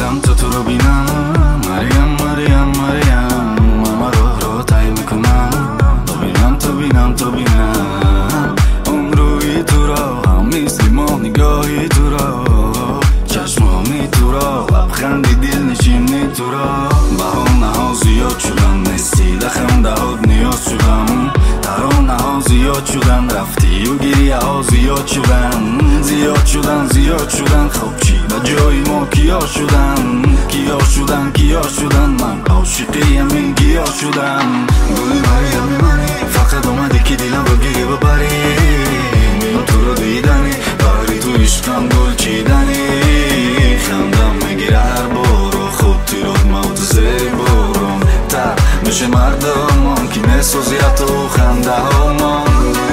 میرم تا تو رو بینم. مریم مریم مریم، اما راه طی میکنم تا بینم تو بینم تو بینم. اون روی تو را هم نیستی ما نگاهی تو را، چشمامی تو را لبخندی دل نشینی تو را. بهانه ها زیاد شدن نیستی لخم دهات نیاز شدم. ترانه ها زیاد شدن رفتی و گریه ها زیاد شدن. زیاد شدن زیاد شدن خب چی و جای ما کیا شدن؟ کیا شدن کیا شدن؟ من عاشقی همین گیا شدم. گل مریم منی فقط اومدی که دیلم رو گریه ببری. میام تو رو دیدنی بری تو عشقم گل چیدنی. خندم میگیره هر بارو خود تیرات موت زیر بارم. تا میشه مردم که نسازی تو خنده ها من.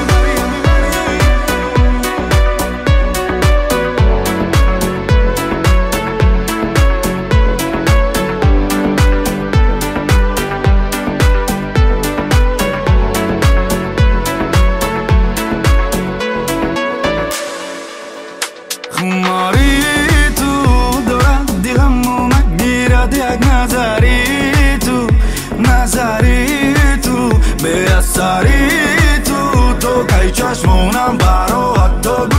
خماری تو دارد دیغمو مگیرد یک نظری تو به اثری تو که چشمونم برا حتی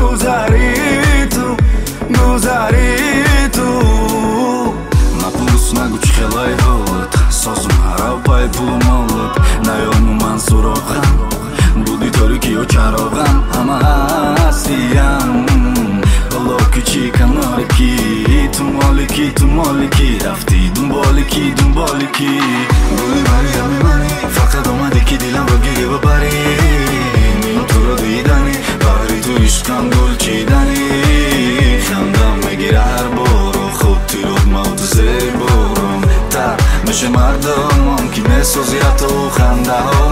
گذری تو نپرس نگو چی خیلی حالت سازم هر پای پول مالت. نیامو من سراغم بودی تاریکی و چراغم همه هستیم. حالا که چی کناری کی تو مالکی رفتی دنبالی کی. گل مریم منی فقط اومدی که دیلم رو گریه ببری. میام تو رو دیدنی بری تو عشقم گل چیدنی. خندم میگیره هر بارو خود تیرات موت زیر بارم. تا میشه مردم که میسازی تو خنده ها